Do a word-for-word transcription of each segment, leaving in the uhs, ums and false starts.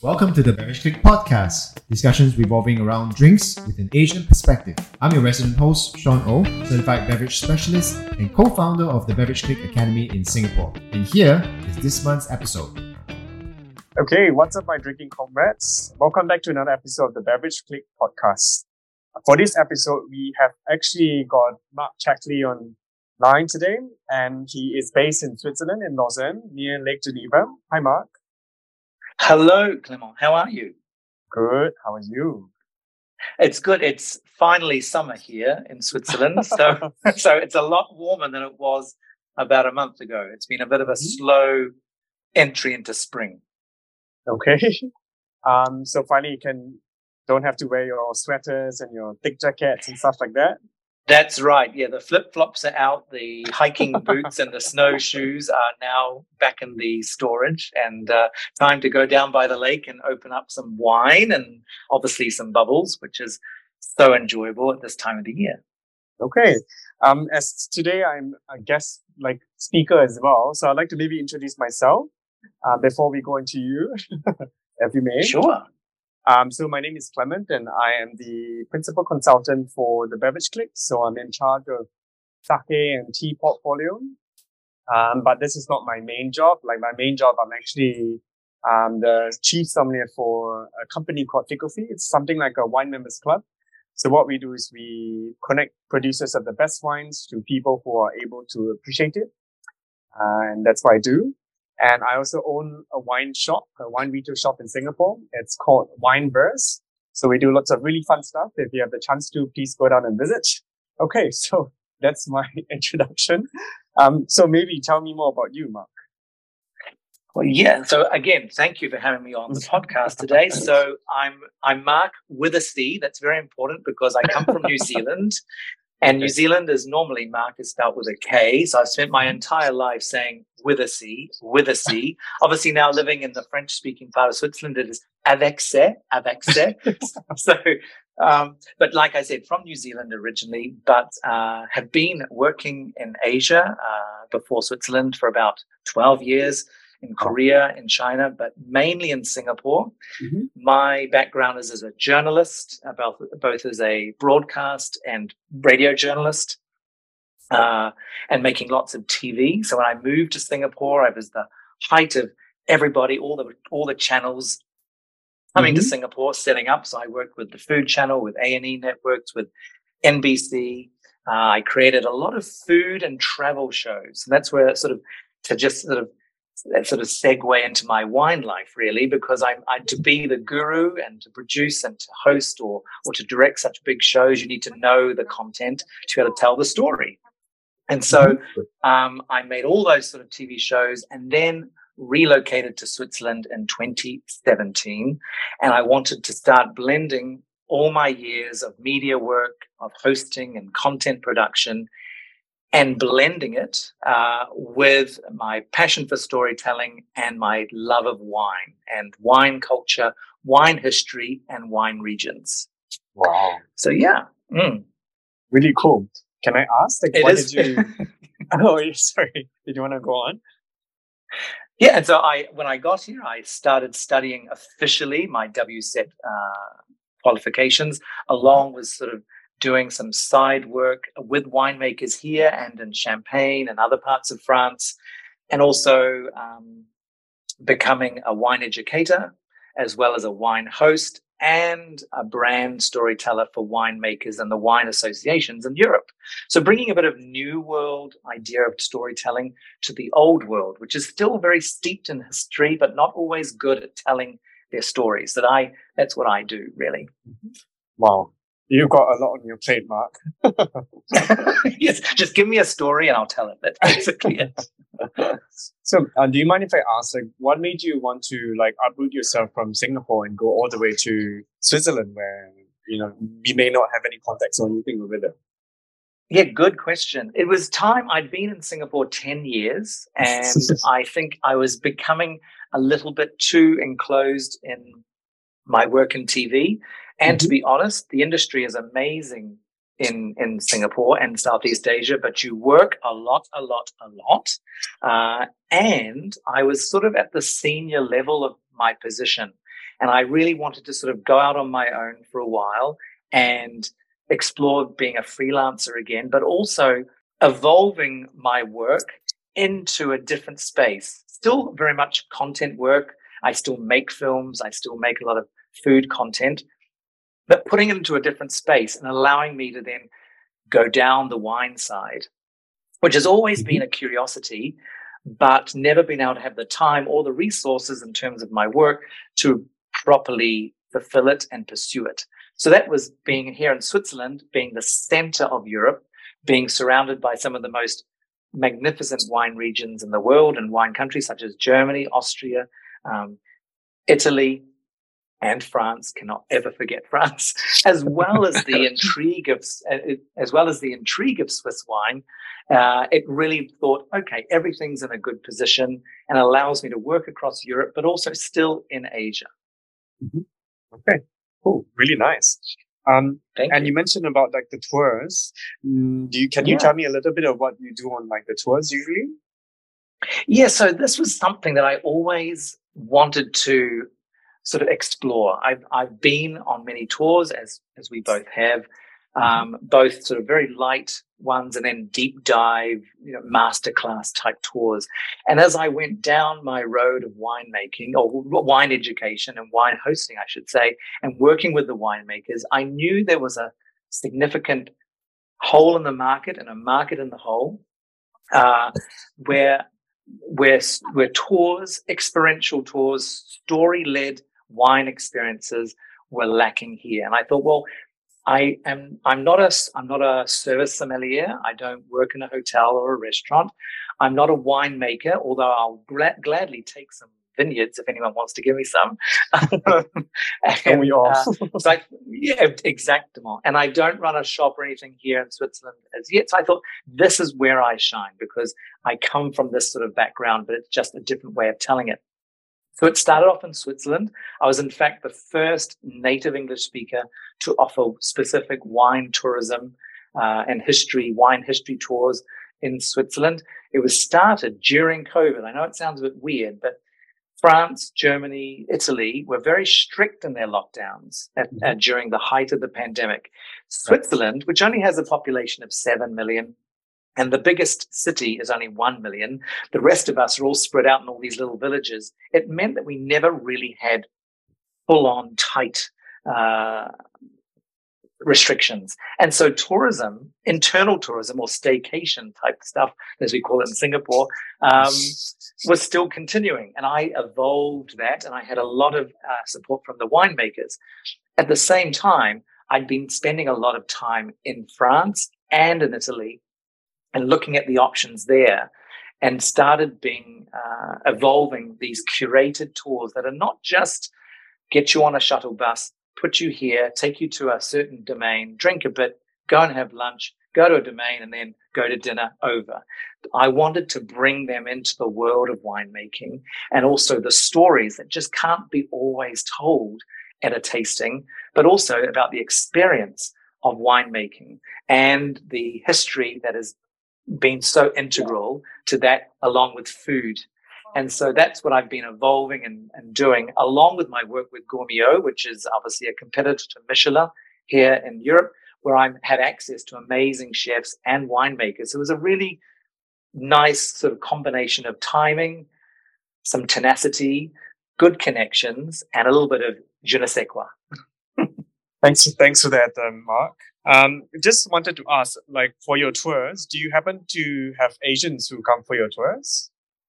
Welcome to the Beverage Click Podcast, discussions revolving around drinks with an Asian perspective. I'm your resident host, Sean O, certified beverage specialist and co-founder of the Beverage Click Academy in Singapore. And here is this month's episode. Okay, what's up, my drinking comrades? Welcome back to another episode of the Beverage Click Podcast. For this episode, we have actually got Mark Chackley online today, and he is based in Switzerland, in Lausanne, near Lake Geneva. Hi, Mark. Hello, Clement. How are you? Good. How are you? It's good. It's finally summer here in Switzerland. So, so it's a lot warmer than it was about a month ago. It's been a bit of a slow entry into spring. Okay. Um, so finally you can, don't have to wear your sweaters and your thick jackets and stuff like that. That's right. Yeah, the flip-flops are out. The hiking boots and the snowshoes are now back in the storage, and uh, time to go down by the lake and open up some wine and obviously some bubbles, which is so enjoyable at this time of the year. Okay. Um, as today I'm a guest like speaker as well, so I'd like to maybe introduce myself uh, before we go into you, if you may. Sure. Um, so my name is Clement, and I am the principal consultant for the Beverage Click. So I'm in charge of sake and tea portfolio. Um, but this is not my main job. Like my main job, I'm actually um, the chief sommelier for a company called Ficofee. It's something like a wine members club. So what we do is we connect producers of the best wines to people who are able to appreciate it. Uh, and that's what I do. And I also own a wine shop, a wine retail shop in Singapore. It's called Wineverse. So we do lots of really fun stuff. If you have the chance to, please go down and visit. Okay, so that's my introduction. Um, so maybe tell me more about you, Mark. Well, yeah. So again, thank you for having me on the podcast today. So I'm I'm Mark with a C. That's very important because I come from New Zealand. And New Zealand is normally Mark is spelled with a K. So I've spent my entire life saying with a C, with a C. Obviously now living in the French-speaking part of Switzerland, it is avec C, avec C. So, um, but like I said, from New Zealand originally, but uh, have been working in Asia uh, before Switzerland for about twelve years. In Korea, in China, but mainly in Singapore. Mm-hmm. My background is as a journalist, both, both as a broadcast and radio journalist, uh, and making lots of T V. So when I moved to Singapore, I was the height of everybody, all the all the channels coming mm-hmm. to Singapore, setting up. So I worked with the Food Channel, with A and E Networks, with N B C. Uh, I created a lot of food and travel shows. And that's where sort of to just sort of that sort of segue into my wine life, really, because I'm I, to be the guru and to produce and to host or or to direct such big shows, you need to know the content to be able to tell the story. And so um, I made all those sort of T V shows and then relocated to Switzerland in twenty seventeen. And I wanted to start blending all my years of media work, of hosting and content production, and blending it uh, with my passion for storytelling and my love of wine and wine culture, wine history, and wine regions. Wow. So, yeah. Mm. Really cool. Can I ask? Like, it why is. did you... oh, sorry. Did you want to go on? Yeah. And so I, when I got here, I started studying officially my W S E T uh, qualifications, along with sort of doing some side work with winemakers here and in Champagne and other parts of France, and also um, becoming a wine educator, as well as a wine host and a brand storyteller for winemakers and the wine associations in Europe. So bringing a bit of new world idea of storytelling to the old world, which is still very steeped in history, but not always good at telling their stories. That I, that's what I do, really. Wow. You've got a lot on your plate, Mark. Yes, just give me a story and I'll tell it. That's basically it. So, uh, do you mind if I ask, like, what made you want to like uproot yourself from Singapore and go all the way to Switzerland, where you know you may not have any contacts or anything with it? Yeah, good question. It was time. I'd been in Singapore ten years, and I think I was becoming a little bit too enclosed in my work in T V. And mm-hmm. to be honest, the industry is amazing in, in Singapore and Southeast Asia, but you work a lot, a lot, a lot. Uh, and I was sort of at the senior level of my position. And I really wanted to sort of go out on my own for a while and explore being a freelancer again, but also evolving my work into a different space. Still very much content work. I still make films. I still make a lot of food content, but putting it into a different space and allowing me to then go down the wine side, which has always mm-hmm. been a curiosity, but never been able to have the time or the resources in terms of my work to properly fulfill it and pursue it. So that was being here in Switzerland, being the center of Europe, being surrounded by some of the most magnificent wine regions in the world and wine countries such as Germany, Austria, um, Italy, and France. Cannot ever forget France, as well as the intrigue of, uh, as well as the intrigue of Swiss wine. Uh, it really thought, okay, everything's in a good position and allows me to work across Europe, but also still in Asia. Mm-hmm. Okay, cool, really nice. Um, Thank and you. you mentioned about like the tours. Mm, do you can you Yeah. tell me a little bit of what you do on like the tours usually? Yeah, so this was something that I always wanted to sort of explore. I've I've been on many tours, as as we both have, um, both sort of very light ones and then deep dive, you know, masterclass type tours. And as I went down my road of winemaking or wine education and wine hosting, I should say, and working with the winemakers, I knew there was a significant hole in the market and a market in the hole uh, where where where tours, experiential tours, story-led wine experiences were lacking here. And I thought, well, I am I'm not a I'm not a service sommelier. I don't work in a hotel or a restaurant. I'm not a winemaker, although I'll gra- gladly take some vineyards if anyone wants to give me some. And we all. uh, so I, yeah, exactly. And I don't run a shop or anything here in Switzerland as yet. So I thought this is where I shine because I come from this sort of background, but it's just a different way of telling it. So it started off in Switzerland. I was, in fact, the first native English speaker to offer specific wine tourism uh, and history, wine history tours in Switzerland. It was started during COVID. I know it sounds a bit weird, but France, Germany, Italy were very strict in their lockdowns at, mm-hmm. uh, during the height of the pandemic. Switzerland, which only has a population of seven million, and the biggest city is only one million. The rest of us are all spread out in all these little villages. It meant that we never really had full-on tight uh, restrictions. And so tourism, internal tourism or staycation type stuff, as we call it in Singapore, um, was still continuing. And I evolved that, and I had a lot of uh, support from the winemakers. At the same time, I'd been spending a lot of time in France and in Italy, and looking at the options there, and started being uh, evolving these curated tours that are not just get you on a shuttle bus, put you here, take you to a certain domain, drink a bit, go and have lunch, go to a domain, and then go to dinner, over. I wanted to bring them into the world of winemaking and also the stories that just can't be always told at a tasting, but also about the experience of winemaking and the history that is been so integral to that, along with food. And so that's what I've been evolving and, and doing, along with my work with Gourmillot, which is obviously a competitor to Michelin here in Europe, where I had access to amazing chefs and winemakers. It was a really nice sort of combination of timing, some tenacity, good connections, and a little bit of je ne sais quoi. Thanks, thanks for that, um, Mark. Um, just wanted to ask, like, for your tours, do you happen to have Asians who come for your tours?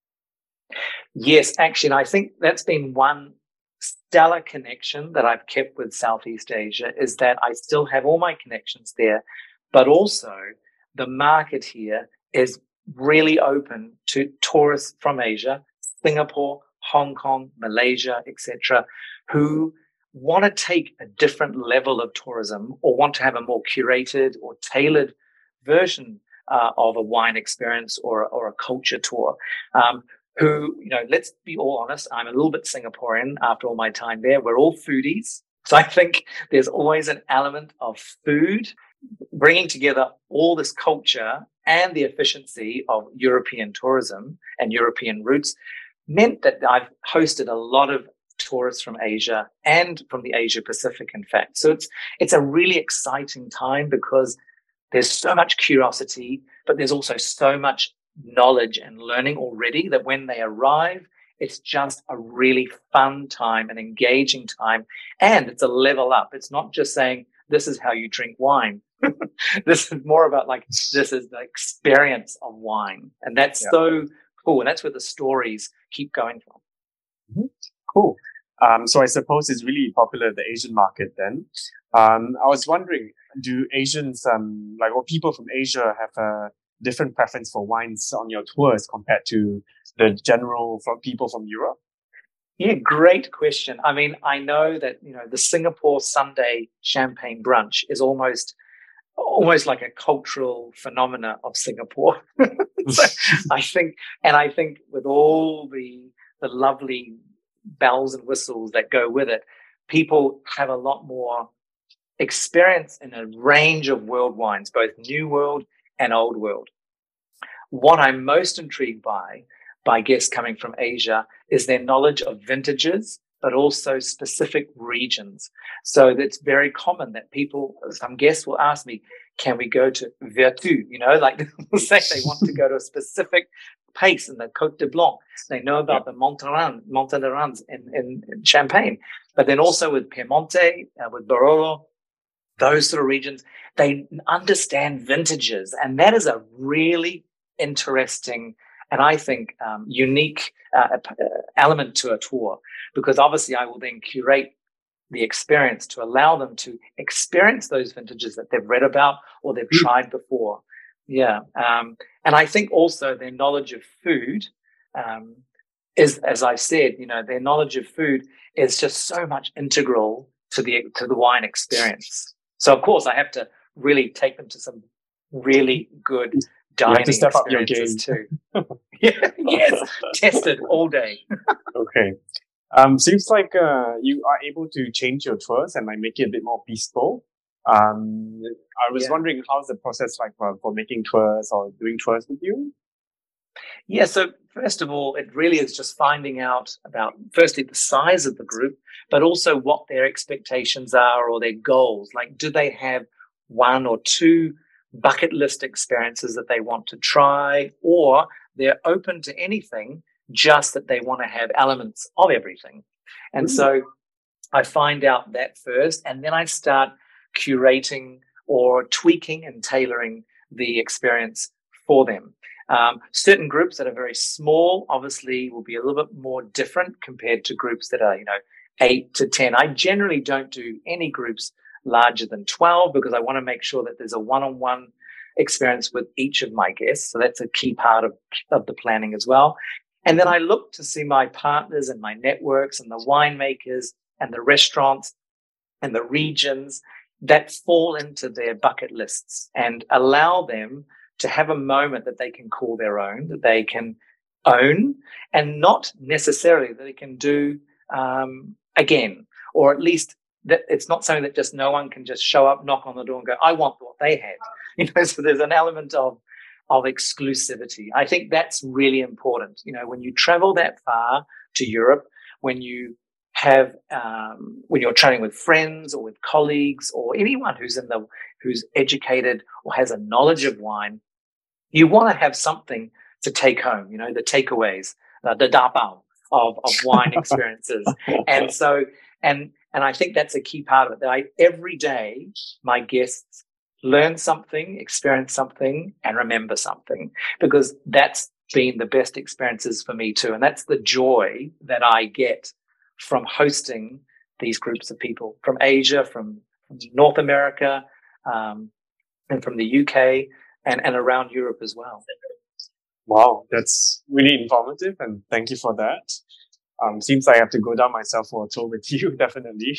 Yes, actually, and I think that's been one stellar connection that I've kept with Southeast Asia, is that I still have all my connections there, but also the market here is really open to tourists from Asia, Singapore, Hong Kong, Malaysia, et cetera, who want to take a different level of tourism or want to have a more curated or tailored version uh, of a wine experience or, or a culture tour. Um, who, you know, let's be all honest, I'm a little bit Singaporean after all my time there. We're all foodies. So I think there's always an element of food, bringing together all this culture and the efficiency of European tourism and European roots, meant that I've hosted a lot of tourists from Asia and from the Asia Pacific, in fact. So it's it's a really exciting time because there's so much curiosity, but there's also so much knowledge and learning already that when they arrive, it's just a really fun time, an engaging time, and it's a level up. It's not just saying, this is how you drink wine. This is more about like, this is the experience of wine. And that's yeah. so cool. And that's where the stories keep going from. Mm-hmm. Cool. Um, so I suppose it's really popular in the Asian market then. Um, I was wondering, do Asians, um, like, or people from Asia have a different preference for wines on your tours compared to the general from people from Europe? Yeah, great question. I mean, I know that, you know, the Singapore Sunday champagne brunch is almost almost like a cultural phenomena of Singapore. So I think, and I think with all the the lovely bells and whistles that go with it, people have a lot more experience in a range of world wines, both New World and Old World. What I'm most intrigued by, by guests coming from Asia, is their knowledge of vintages, but also specific regions. So it's very common that people, some guests will ask me, can we go to Vertu? You know, like they'll say they want to go to a specific place in the Côte de Blanc. They know about yeah. the Montaran, Montanerans in, in, in Champagne, but then also with Piemonte, uh, with Barolo, those sort of regions, they understand vintages. And that is a really interesting and I think um, unique uh, element to a tour, because obviously I will then curate the experience to allow them to experience those vintages that they've read about or they've mm. tried before. Yeah. Um, and I think also their knowledge of food um, is, as I said, you know, their knowledge of food is just so much integral to the to the wine experience. So, of course, I have to really take them to some really good dining you have to step up your game too. Yeah, yes, tested all day. Okay. Um, seems like uh, you are able to change your tours and like make it a bit more peaceful. Um, I was yeah. wondering, how's the process like for, for making tours or doing tours with you? Yeah, so first of all, it really is just finding out about, firstly, the size of the group, but also what their expectations are or their goals. Like, do they have one or two bucket list experiences that they want to try, or they're open to anything, just that they want to have elements of everything? And Ooh. So I find out that first, and then I start curating or tweaking and tailoring the experience for them. Um, certain groups that are very small, obviously, will be a little bit more different compared to groups that are, you know, eight to ten. I generally don't do any groups larger than twelve because I want to make sure that there's a one-on-one experience with each of my guests. So that's a key part of, of the planning as well. And then I look to see my partners and my networks and the winemakers and the restaurants and the regions that fall into their bucket lists and allow them to have a moment that they can call their own, that they can own, and not necessarily that they can do um, again, or at least that it's not something that just no one can just show up, knock on the door and go, I want what they had. You know, so there's an element of of exclusivity. I think that's really important. You know, when you travel that far to Europe, when you have um, when you're traveling with friends or with colleagues or anyone who's in the who's educated or has a knowledge of wine, you want to have something to take home. You know, the takeaways, uh, the dabao of of wine experiences, and so and and I think that's a key part of it. That I every day my guests learn something, experience something, and remember something, because that's been the best experiences for me too, and that's the joy that I get from hosting these groups of people from Asia, from, from North America, um, and from the U K, and, and around Europe as well. Wow, that's really informative, and thank you for that. Um, seems like I have to go down myself for a tour with you, definitely.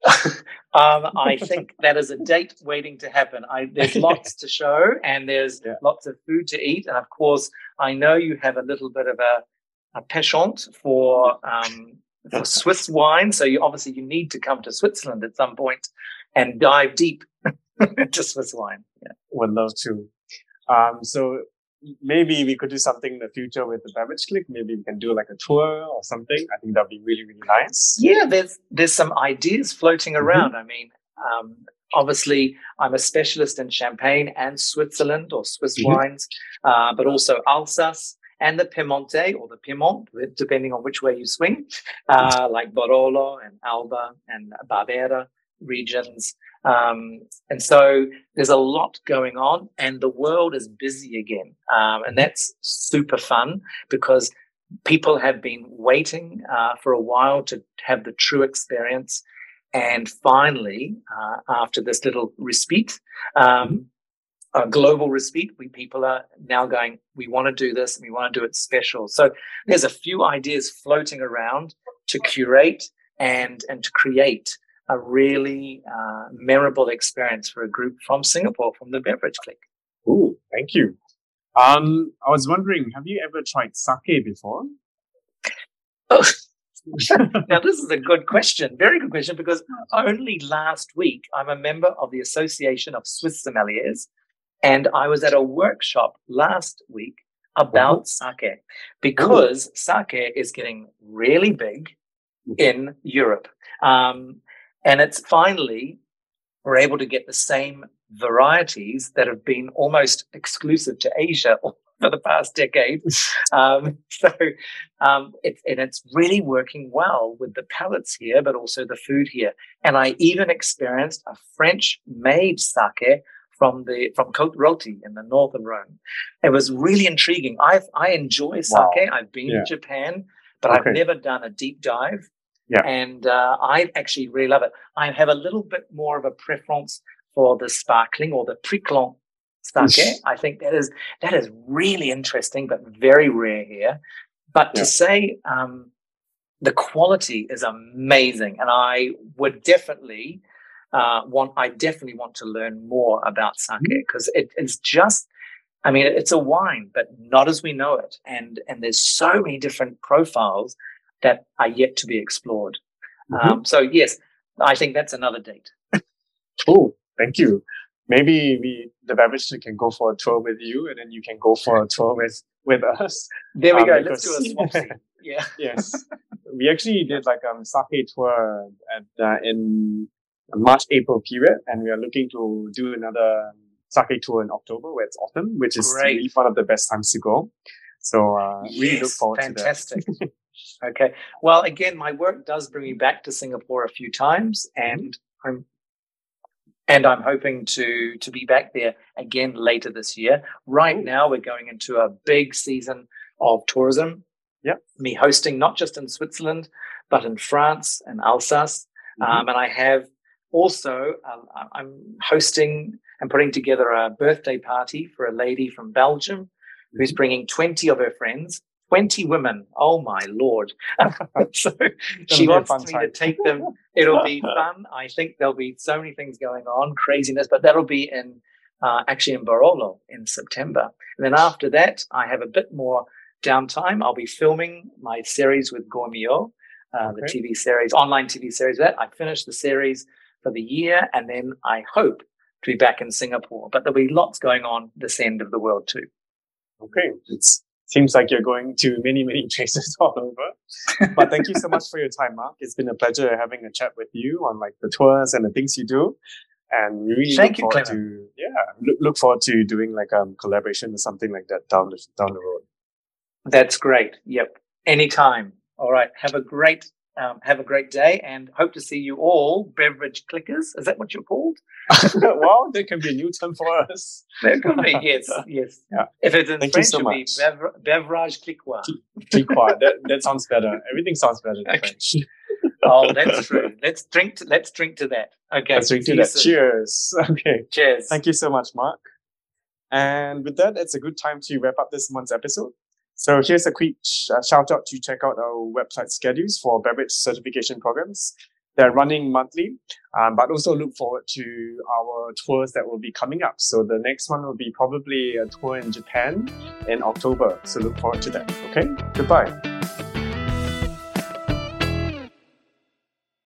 um, I think that is a date waiting to happen. I, there's lots to show, and there's yeah. lots of food to eat, and of course, I know you have a little bit of a, a penchant for um, for Swiss wine, so you obviously you need to come to Switzerland at some point and dive deep into Swiss wine. Yeah. Would love to. Um, so maybe we could do something in the future with the Beverage Click. Maybe we can do like a tour or something. I think that'd be really, really nice. Yeah, there's there's some ideas floating around. Mm-hmm. I mean, um, obviously, I'm a specialist in Champagne and Switzerland or Swiss mm-hmm. wines, uh, but also Alsace and the Piemonte or the Piedmont, depending on which way you swing, uh, like Barolo and Alba and Barbera regions. Um, and so there's a lot going on and the world is busy again. Um, and that's super fun because people have been waiting uh, for a while to have the true experience. And finally, uh, after this little respite, um, a global respite, we people are now going, we want to do this and we want to do it special. So there's a few ideas floating around to curate and, and to create a really uh, memorable experience for a group from Singapore, from the Beverage Click. Ooh, thank you. Um, I was wondering, have you ever tried sake before? Oh. Now, this is a good question, very good question, because only last week I'm a member of the Association of Swiss Sommeliers, and I was at a workshop last week about uh-huh. sake, because Ooh. sake is getting really big in Europe. Um, and it's finally, we're able to get the same varieties that have been almost exclusive to Asia for the past decade. Um, so um, it, and it's really working well with the palates here, but also the food here. And I even experienced a French-made sake from the from Côte-Rôtie in the northern Rhone. It was really intriguing. I I enjoy sake. Wow. I've been yeah. to Japan, but okay. I've never done a deep dive. Yeah. And uh, I actually really love it. I have a little bit more of a preference for the sparkling or the piquant sake. I think that is that is really interesting, but very rare here. But yeah. to say um, the quality is amazing, and I would definitely uh, want. I definitely want to learn more about sake because it, it's just. I mean, it's a wine, but not as we know it, and and there's so many different profiles that are yet to be explored. Mm-hmm. Um, so yes, I think that's another date. Oh, thank you. Maybe we, the Beverage Click, can go for a tour with you, and then you can go for a tour with, with us. There we um, go. Let's do a swapsy. Yeah. Yes. We actually did like a um, sake tour at uh, in March, April period, and we are looking to do another sake tour in October, where it's autumn, which is Great. really one of the best times to go. So uh, yes, really look forward fantastic. to that. Okay. Well, again, my work does bring me back to Singapore a few times, and I'm and I'm hoping to to be back there again later this year. Right now, we're going into a big season of tourism. Yeah. Me hosting not just in Switzerland, but in France and Alsace. Mm-hmm. Um, and I have also, um, I'm hosting and putting together a birthday party for a lady from Belgium mm-hmm. who's bringing twenty of her friends. twenty women. Oh, my Lord. So she wants me time. to take them. It'll be fun. I think there'll be so many things going on, craziness, but that'll be in uh, actually in Barolo in September. And then after that, I have a bit more downtime. I'll be filming my series with Gourmillot, uh, okay. the T V series, online T V series. That I finished the series for the year, and then I hope to be back in Singapore. But there'll be lots going on this end of the world too. Okay. It's Seems like you're going to many, many places all over. But thank you so much for your time, Mark. It's been a pleasure having a chat with you on like the tours and the things you do. And we really thank look you, forward Clement. to yeah, look, look forward to doing like um collaboration or something like that down the down the road. That's great. Yep. Anytime. All right. Have a great um, have a great day, and hope to see you all beverage clickers. Is that what you're called? Well, there can be a new term for us. There could be, yes, yes. Yeah. If it's in Thank French, so it'll be bever- beverage cliquois. Cliquois. That that sounds better. Everything sounds better in Okay. French. Oh, that's true. Let's drink. To, let's drink to that. Okay. Let's drink to See you that. soon. Cheers. Okay. Cheers. Thank you so much, Mark. And with that, it's a good time to wrap up this month's episode. So here's a quick sh- uh, shout out to check out our website schedules for beverage certification programs. They're running monthly, um, but also look forward to our tours that will be coming up. So the next one will be probably a tour in Japan in October. So look forward to that. Okay, goodbye.